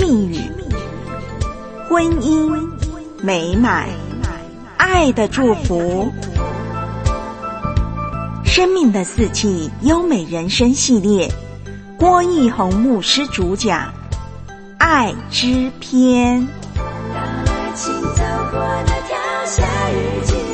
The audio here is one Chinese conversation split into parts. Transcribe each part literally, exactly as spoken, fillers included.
密语，婚姻美满，爱的祝福。生命的四季优美人生系列，郭奕弘牧师主讲，爱之篇。请走过那条夏日街，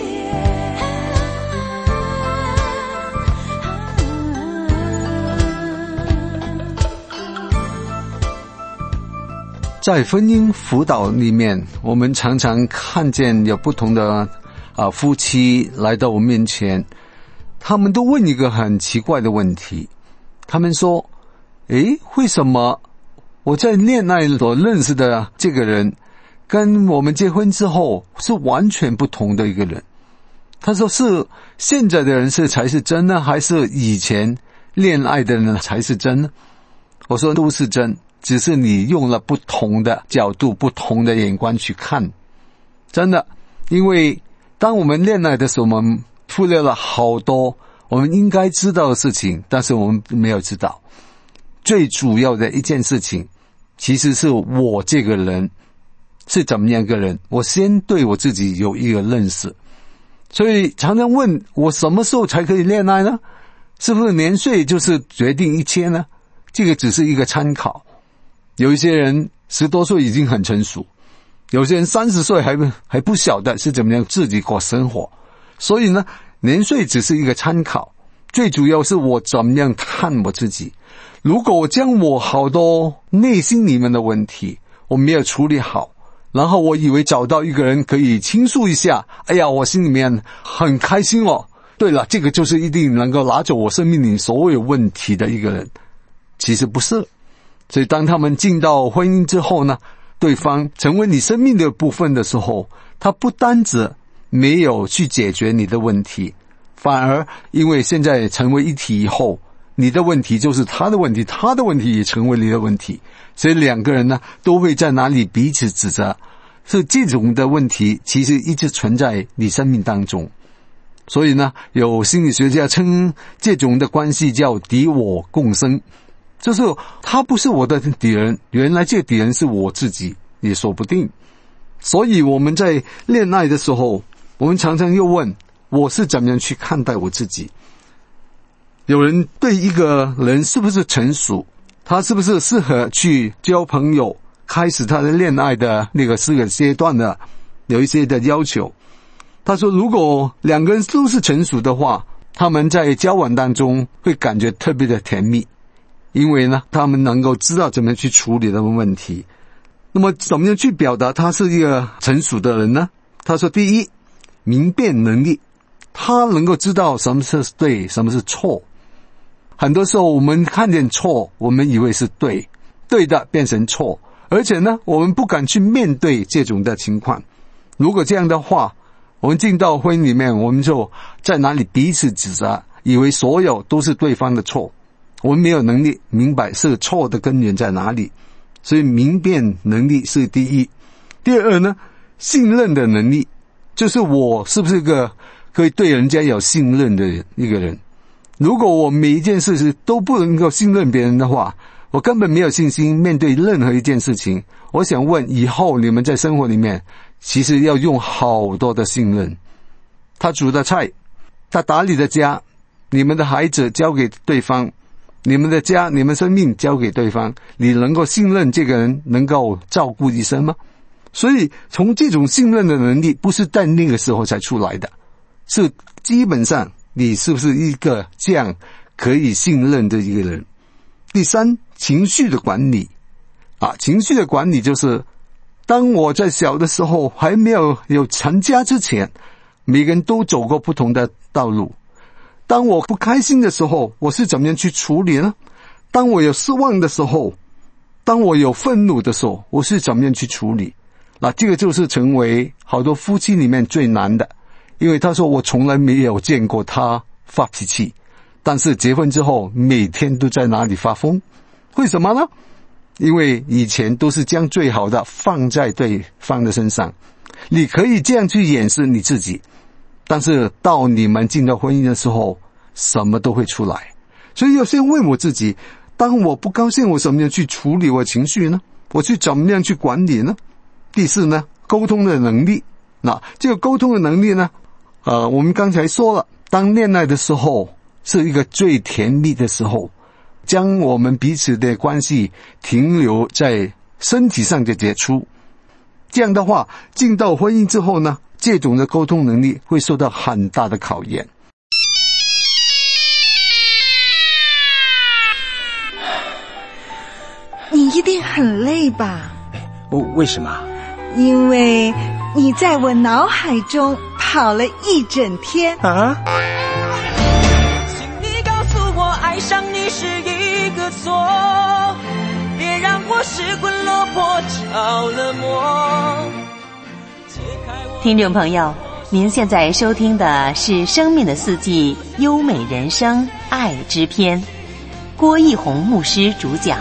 在婚姻辅导里面，我们常常看见有不同的啊夫妻来到我面前，他们都问一个很奇怪的问题。他们说：诶，为什么我在恋爱所认识的这个人跟我们结婚之后是完全不同的一个人？他说，是现在的人是才是真呢，还是以前恋爱的人才是真呢？我说都是真，只是你用了不同的角度，不同的眼光去看。真的，因为当我们恋爱的时候，我们忽略了好多我们应该知道的事情，但是我们没有知道。最主要的一件事情，其实是我这个人是怎么样一个人，我先对我自己有一个认识。所以常常问我什么时候才可以恋爱呢？是不是年岁就是决定一切呢？这个只是一个参考。有一些人十多岁已经很成熟，有些人三十岁还还不晓得是怎么样自己过生活。所以呢，年岁只是一个参考，最主要是我怎么样看我自己。如果我将我好多内心里面的问题我没有处理好，然后我以为找到一个人可以倾诉一下，哎呀，我心里面很开心哦，对了，这个就是一定能够拿走我生命里所有问题的一个人。其实不是。所以当他们进到婚姻之后呢，对方成为你生命的部分的时候，他不单止没有去解决你的问题，反而因为现在成为一体以后，你的问题就是他的问题，他的问题也成为你的问题，所以两个人呢都会在哪里彼此指责。是这种的问题其实一直存在你生命当中。所以呢，有心理学家称这种的关系叫敌我共生，就是他不是我的敌人，原来这个敌人是我自己也说不定。所以我们在恋爱的时候，我们常常又问，我是怎么样去看待我自己。有人对一个人是不是成熟，他是不是适合去交朋友，开始他的恋爱的那个四个阶段的有一些的要求。他说如果两个人都是成熟的话，他们在交往当中会感觉特别的甜蜜，因为呢他们能够知道怎么去处理的问题。那么怎么样去表达他是一个成熟的人呢？他说第一，明辨能力，他能够知道什么是对，什么是错。很多时候我们看见错，我们以为是对，对的变成错，而且呢我们不敢去面对这种的情况。如果这样的话，我们进到婚姻里面，我们就在哪里彼此指责，以为所有都是对方的错，我们没有能力明白是错的根源在哪里。所以明辨能力是第一。第二呢，信任的能力，就是我是不是一个可以对人家有信任的一个人。如果我每一件事情都不能够信任别人的话，我根本没有信心面对任何一件事情。我想问，以后你们在生活里面其实要用好多的信任。他煮的菜，他打理的家，你们的孩子交给对方，你们的家，你们生命交给对方，你能够信任这个人能够照顾一生吗？所以从这种信任的能力不是在那个时候才出来的，是基本上你是不是一个这样可以信任的一个人。第三，情绪的管理啊，情绪的管理就是当我在小的时候还没有有成家之前，每个人都走过不同的道路。当我不开心的时候，我是怎么样去处理呢？当我有失望的时候，当我有愤怒的时候，我是怎么样去处理？那这个就是成为好多夫妻里面最难的。因为他说我从来没有见过他发脾气，但是结婚之后每天都在哪里发疯。为什么呢？因为以前都是将最好的放在对方的身上，你可以这样去掩饰你自己，但是到你们进到婚姻的时候，什么都会出来。所以有些人问我自己，当我不高兴，我怎么样去处理我情绪呢？ 我去怎么样去管理呢？第四呢，沟通的能力。那这个沟通的能力呢，呃，我们刚才说了，当恋爱的时候是一个最甜蜜的时候，将我们彼此的关系停留在身体上的接触。这样的话，进到婚姻之后呢，这种的沟通能力会受到很大的考验。 你一定很累吧？ 哦，为什么？ 因为你在我脑海中跑了一整天啊！ 请你告诉我，爱上你是一个错，别让我失魂落魄着了魔。 听众朋友，您现在收听的是《生命的四季》优美人生爱之篇，郭义宏牧师主讲。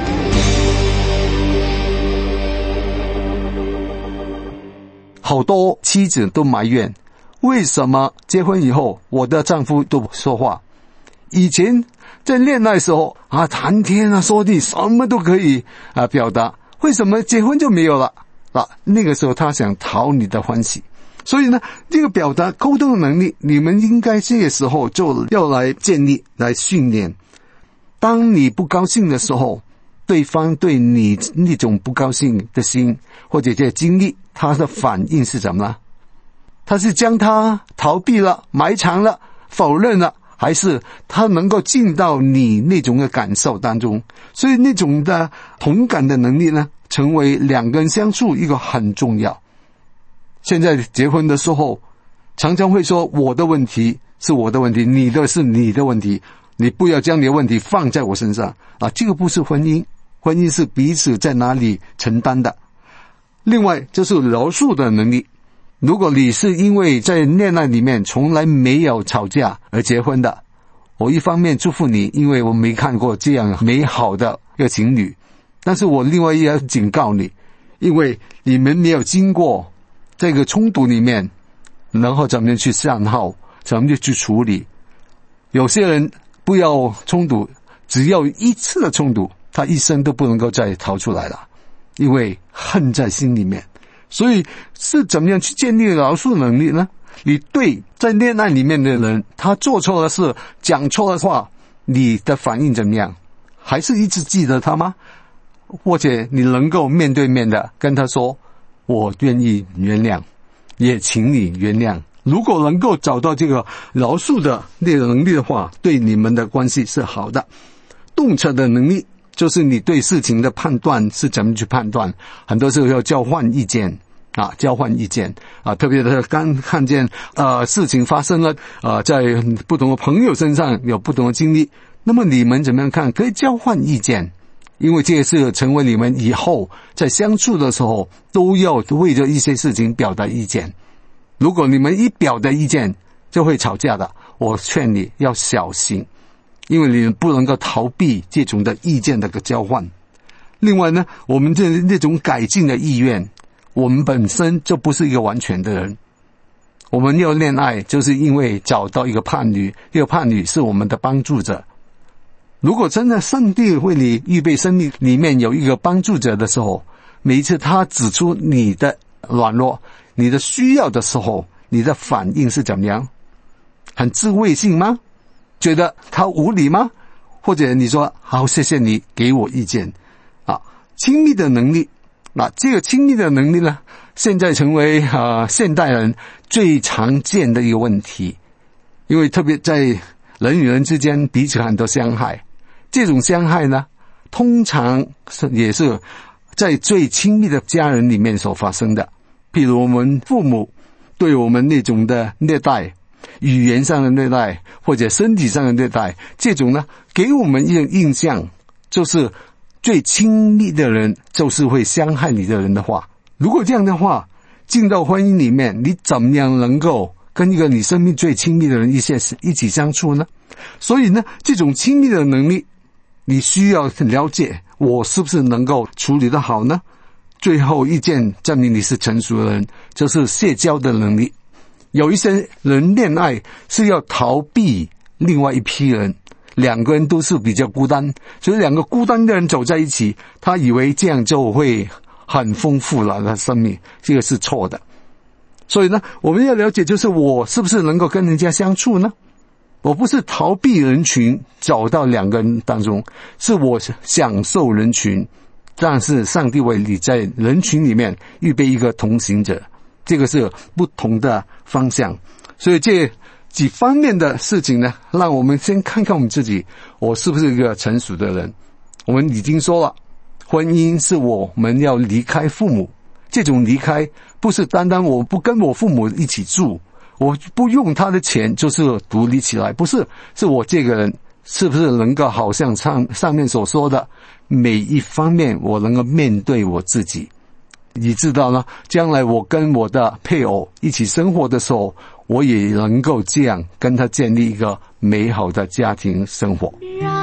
好多妻子都埋怨，为什么结婚以后我的丈夫都不说话？以前在恋爱时候啊，谈天啊说地什么都可以啊表达，为什么结婚就没有了啊？那个时候他想讨你的欢喜，所以呢，这个表达沟通的能力，你们应该这个时候就要来建立、来训练。当你不高兴的时候，对方对你那种不高兴的心或者这经历，他的反应是怎么呢？他是将他逃避了、埋藏了、否认了，还是他能够进到你那种的感受当中？所以那种的同感的能力呢，成为两个人相处一个很重要。现在结婚的时候，常常会说我的问题是我的问题，你的是你的问题，你不要将你的问题放在我身上啊！这个不是婚姻，婚姻是彼此在哪里承担的。另外就是饶恕的能力。如果你是因为在恋爱里面从来没有吵架而结婚的，我一方面祝福你，因为我没看过这样美好的一个情侣，但是我另外也要警告你，因为你们没有经过这个冲突里面，然后怎么样去善后，怎么样去处理。有些人不要冲突，只要一次的冲突，他一生都不能够再逃出来了，因为恨在心里面。所以是怎么样去建立饶恕能力呢？你对在恋爱里面的人，他做错了事，讲错了话，你的反应怎么样？还是一直记得他吗？或者你能够面对面的跟他说，我愿意原谅，也请你原谅。如果能够找到这个饶恕的那个能力的话，对你们的关系是好的。洞察的能力就是你对事情的判断是怎么去判断，很多时候要交换意见啊，交换意见啊，特别是刚看见呃事情发生了，呃，在不同的朋友身上有不同的经历，那么你们怎么样看？可以交换意见，因为这也是成为你们以后在相处的时候都要为着一些事情表达意见。如果你们一表达意见就会吵架的，我劝你要小心，因为你们不能够逃避这种的意见的交换。另外呢，我们这那种改进的意愿，我们本身就不是一个完全的人。我们要恋爱，就是因为找到一个伴侣，这个伴侣是我们的帮助者。如果真的上帝为你预备生命里面有一个帮助者的时候，每一次他指出你的软弱、你的需要的时候，你的反应是怎么样？很自卫性吗？觉得他无理吗？或者你说好，谢谢你给我意见啊？亲密的能力，那这个亲密的能力呢，现在成为呃现代人最常见的一个问题，因为特别在人与人之间彼此很多相害，这种相害呢，通常是也是在最亲密的家人里面所发生的。譬如我们父母对我们那种的虐待，语言上的虐待或者身体上的虐待，这种呢给我们一个印象，就是最亲密的人就是会伤害你的人的话，如果这样的话，进到婚姻里面，你怎么样能够跟一个你生命最亲密的人一起一起相处呢？所以呢，这种亲密的能力，你需要了解我是不是能够处理得好呢？最后一件证明你是成熟的人，就是社交的能力。有一些人恋爱是要逃避另外一批人， 两个人都是比较孤单，所以两个孤单的人走在一起，他以为这样就会很丰富了他生命，这个是错的。所以呢，我们要了解就是我是不是能够跟人家相处呢？我不是逃避人群走到两个人当中，是我享受人群，但是上帝为你在人群里面预备一个同行者，这个是不同的方向。所以这几方面的事情呢，让我们先看看我们自己，我是不是一个成熟的人。我们已经说了，婚姻是我们要离开父母，这种离开不是单单我不跟我父母一起住，我不用他的钱就是独立起来，不是，是我这个人是不是能够好像上上面所说的，每一方面我能够面对我自己。你知道呢，将来我跟我的配偶一起生活的时候，我也能够这样跟他建立一个美好的家庭生活。 让